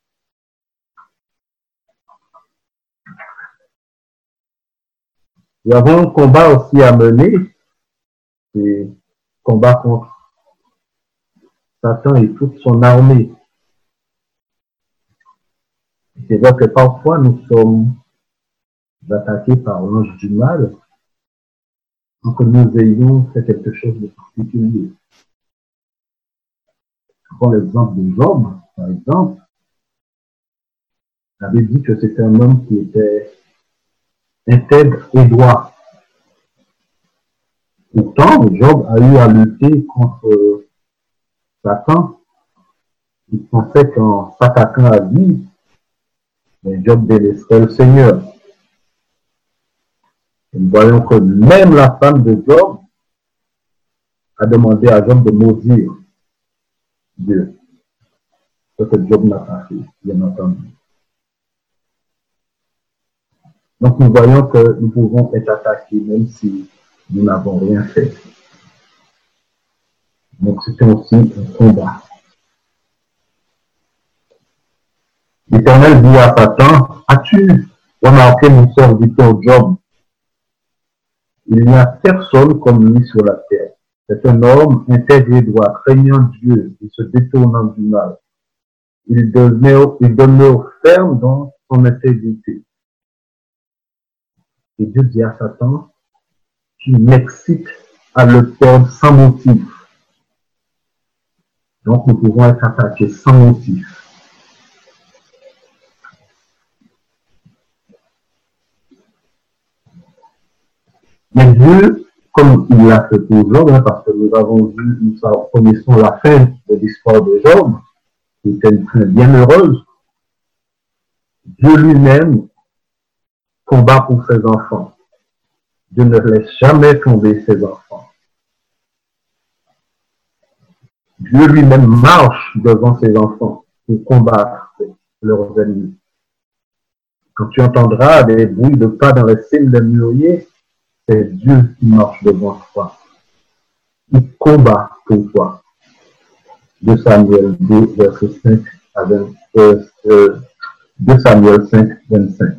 Nous avons un combat aussi à mener, c'est combat contre Satan et toute son armée. C'est vrai que parfois nous sommes attaqués par l'ange du mal, sans que nous ayons fait quelque chose de particulier. Je prends l'exemple de Job, par exemple. La Bible dit que c'était un homme qui était intègre et droit. Pourtant, Job a eu à lutter contre Satan. Il pensait qu'en s'attaquant à lui, Job délaisserait le Seigneur. Et nous voyons que même la femme de Job a demandé à Job de maudire Dieu. Ce que Job n'a pas fait, bien entendu. Donc nous voyons que nous pouvons être attaqués même si nous n'avons rien fait. Donc c'est aussi un combat. L'Éternel dit à Satan, as-tu remarqué mon serviteur Job? Il n'y a personne comme lui sur la terre. C'est un homme intègre et droit, craignant Dieu et se détournant du mal. Il demeure, il demeure ferme dans son intégrité. Et Dieu dit à Satan, tu m'excites à le perdre sans motif. Donc nous pouvons être attaqués sans motif. Mais Dieu, comme il l'a fait pour Job, hein, parce que nous avons vu, nous connaissons la fin de l'histoire de Job, qui était une fin bien heureuse, Dieu lui-même combat pour ses enfants. Dieu ne laisse jamais tomber ses enfants. Dieu lui-même marche devant ses enfants pour combattre leurs ennemis. Quand tu entendras des bruits de pas dans les cimes des mûriers, c'est Dieu qui marche devant toi. Il combat pour toi. deux Samuel deux, verset cinq à vingt, euh, euh, deux Samuel cinq, vingt-cinq.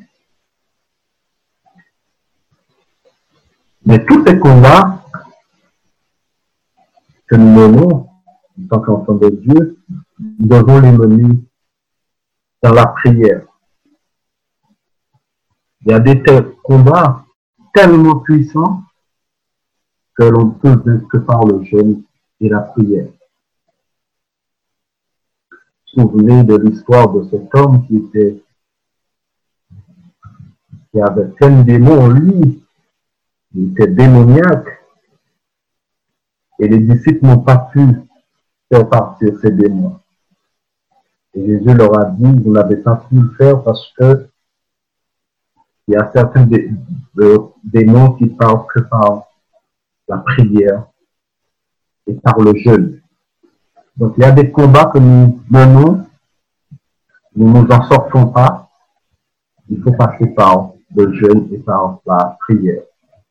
Mais tous ces combats que nous menons en tant qu'enfants de Dieu nous devons les mener dans la prière. Il y a des combats tellement puissants que l'on peut vaincre que par le jeûne et la prière. Souvenez de l'histoire de cet homme qui était, qui avait plein de démons en lui, il était démoniaque, et les disciples n'ont pas pu faire partir ces démons. Et Jésus leur a dit, vous n'avez pas pu le faire parce que il y a certains dé de, démons qui parlent que par la prière et par le jeûne. Donc il y a des combats que nous menons, nous ne nous en sortons pas. Il faut passer par le jeûne et par la prière.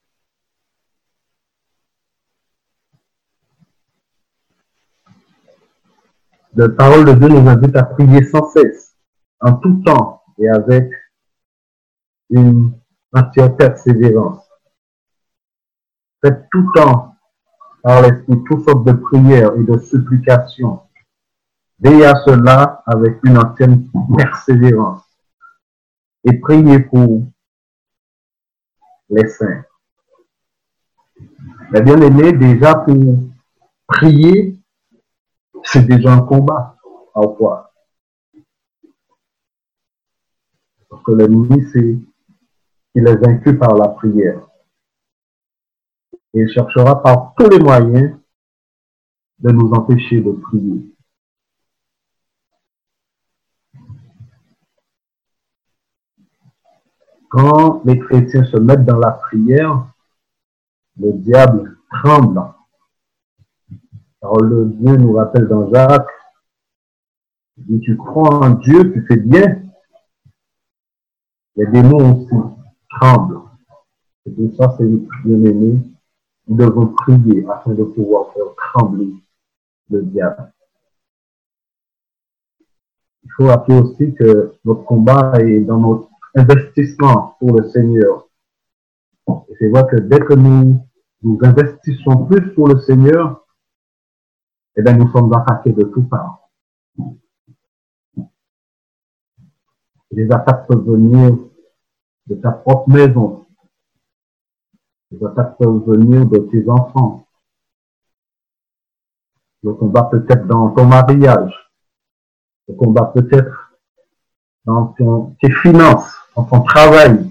La parole de Dieu nous invite à prier sans cesse, en tout temps et avec une entière persévérance. Faites tout temps par l'Esprit toutes sortes de prières et de supplications. Veillez à cela avec une entière persévérance. Et priez pour les saints. Mais bien aimé, déjà pour prier, c'est déjà un combat, parfois. Parce que l'ennemi, c'est qu'il est vaincu par la prière. Et il cherchera par tous les moyens de nous empêcher de prier. Quand les chrétiens se mettent dans la prière, le diable tremble. Alors le Dieu nous rappelle dans Jacques, il dit, tu crois en Dieu, tu fais bien. Les démons aussi tremblent. Et pour ça, c'est bien aimé. Nous devons prier afin de pouvoir faire trembler le diable. Il faut rappeler aussi que notre combat est dans notre investissement pour le Seigneur. Et c'est vrai que dès que nous nous investissons plus pour le Seigneur, eh bien, nous sommes attaqués de toutes parts. Les attaques peuvent venir de ta propre maison. Les attaques peuvent venir de tes enfants. Le combat peut être dans ton mariage. Le combat peut être dans ton, tes finances, dans ton travail.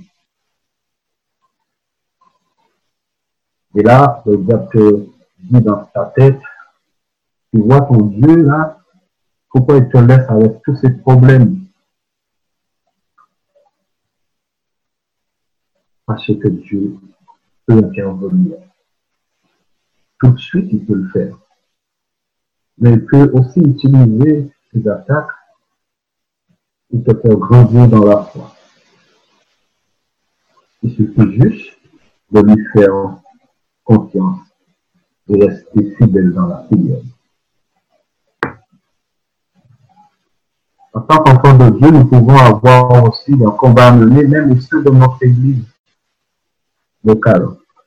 Et là, le diable te dit dans ta tête, tu vois ton Dieu là, pourquoi il te laisse avec tous ces problèmes? Sachez que Dieu peut intervenir. Tout de suite, il peut le faire. Mais il peut aussi utiliser ces attaques pour te faire grandir dans la foi. Il suffit juste de lui faire confiance et rester fidèle dans la prière. En tant qu'enfant de Dieu, nous pouvons avoir aussi un combat à mener, même au sein de notre église locale.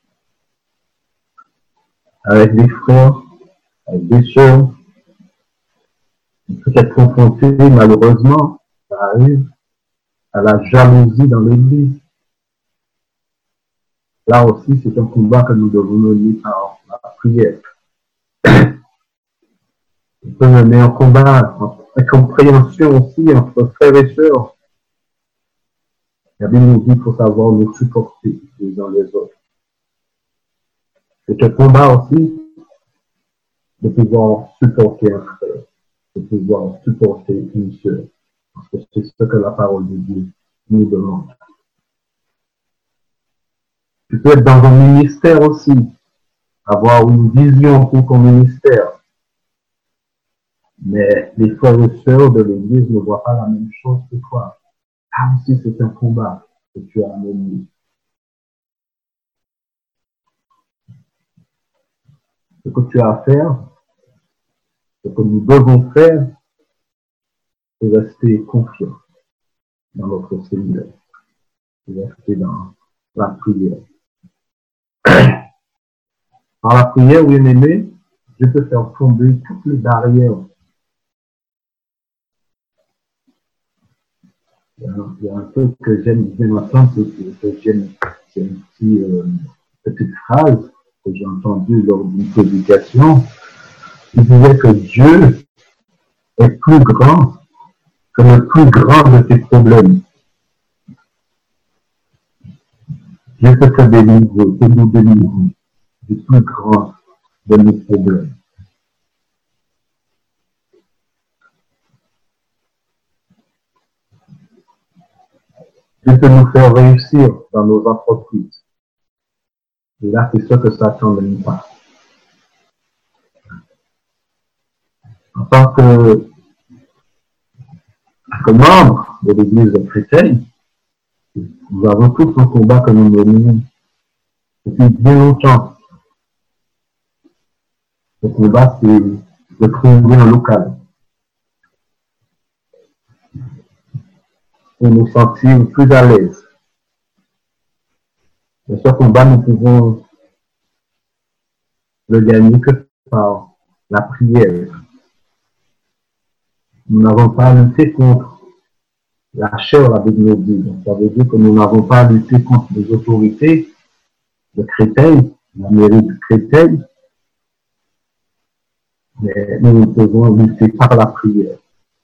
Avec des frères, avec des sœurs, on peut être confronté, malheureusement, ça arrive, à la jalousie dans l'église. Là aussi, c'est un combat que nous devons mener par la prière. On peut mener un combat en incompréhension aussi entre frères et sœurs. La Bible nous dit qu'il faut savoir nous supporter les uns les autres. C'est un combat aussi de pouvoir supporter un frère, de pouvoir supporter une sœur. Parce que c'est ce que la parole de Dieu nous demande. Tu peux être dans un ministère aussi, avoir une vision pour ton ministère. Mais les frères et sœurs de l'Église ne voient pas la même chose que toi. Ah aussi, c'est un combat que tu as mené. Ce que tu as à faire, ce que nous devons faire, c'est rester confiants dans notre Seigneur. C'est rester dans la prière. Par la prière, bien aimé, Dieu peut faire tomber toutes les barrières il y a, il y a un truc que j'aime bien entendre, c'est que, que j'aime, c'est une petite, euh, petite phrase que j'ai entendue lors d'une prédication, qui disait que Dieu est plus grand que le plus grand de tes problèmes. Dieu peut te délivrer, peut nous délivrer du plus grand de nos problèmes. Dieu peut nous faire réussir dans nos entreprises. Et là, c'est ce que Satan n'aime pas. En tant que, que membre de l'Église chrétienne, nous avons tous un combat que nous menons depuis bien longtemps. Ce combat, c'est de trouver un local pour nous sentir plus à l'aise. Mais ce combat, nous pouvons le gagner que par la prière. Nous n'avons pas à lutter contre la chair, la Bible nous dit. Donc, ça veut dire que nous n'avons pas à lutter contre les autorités de chrétiens, la mairie chrétienne, mais nous devons lutter par la prière.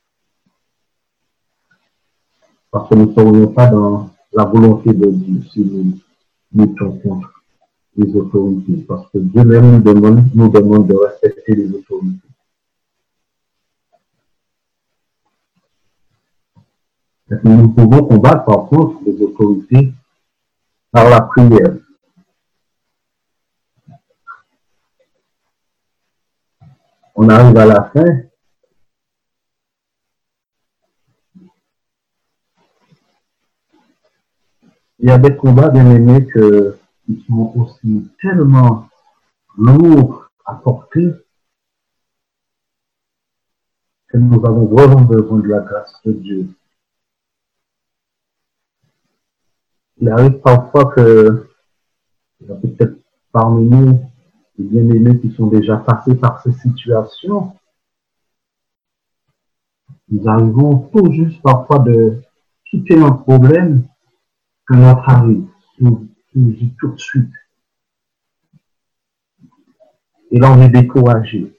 Parce que nous ne serions pas dans la volonté de Dieu si nous luttons contre les autorités. Parce que Dieu même nous demande, nous demande de respecter les autorités. Nous pouvons combattre par contre les autorités par la prière. On arrive à la fin. Il y a des combats, bien aimés, que, qui sont aussi tellement lourds à porter que nous avons vraiment besoin de la grâce de Dieu. Il arrive parfois que, il y a peut-être parmi nous des bien-aimés qui sont déjà passés par ces situations. Nous arrivons tout juste parfois de quitter un problème que notre arrive, nous dit tout de suite. Et là, on est découragé.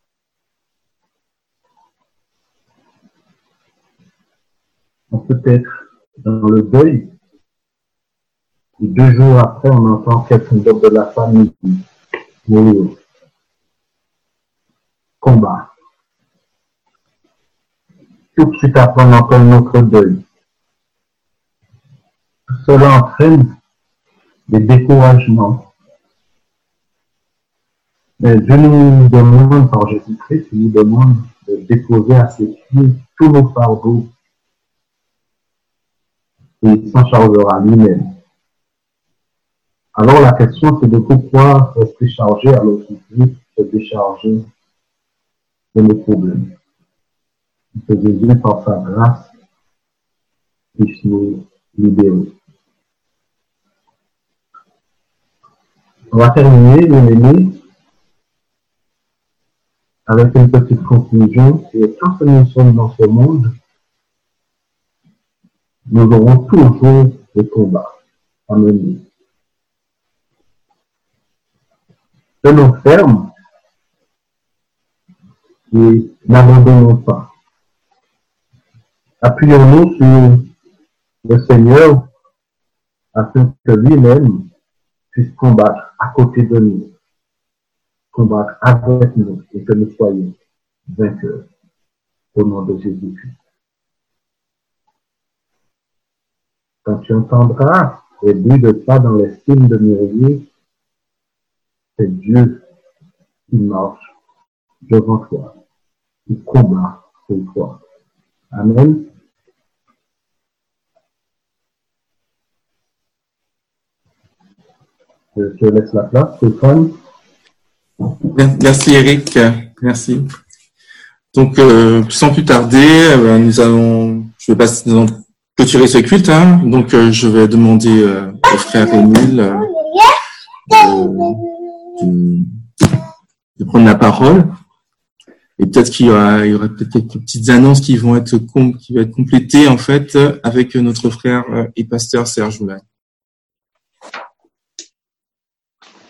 On peut être dans le deuil. Et deux jours après, on entend quelqu'un d'autre de la famille mourir. Combat. Tout de suite après, on entend notre deuil. Cela entraîne des découragements. Mais Dieu nous demande, par Jésus-Christ, il nous demande de déposer à ses pieds tous nos fardeaux. Et il s'en chargera lui-même. Alors la question, c'est de pourquoi rester chargé alors qu'il peut se décharger de nos problèmes. Que Jésus, par sa grâce, puisse nous libérer. On va terminer, bien aimés, avec une petite conclusion. Et tant que nous sommes dans ce monde, nous aurons toujours des combats à mener. Tenons ferme et n'abandonnons pas. Appuyons-nous sur le Seigneur afin que lui-même puisse combattre à côté de nous, combattre avec nous et que nous soyons vainqueurs au nom de Jésus-Christ. Quand tu entendras les bruits de pas dans les cimes de mûrier, c'est Dieu qui marche devant toi, qui combat pour toi. Amen. Je te laisse la place, Stéphane. Merci Eric, merci. Donc, euh, sans plus tarder, euh, nous allons, je vais passer, nous allons clôturer ce culte. Hein. Donc, euh, je vais demander euh, au frère Émile euh, de, de, de prendre la parole. Et peut-être qu'il y aura, il y aura peut-être quelques petites annonces qui vont être com- qui vont être complétées en fait avec notre frère et pasteur Serge Oulin.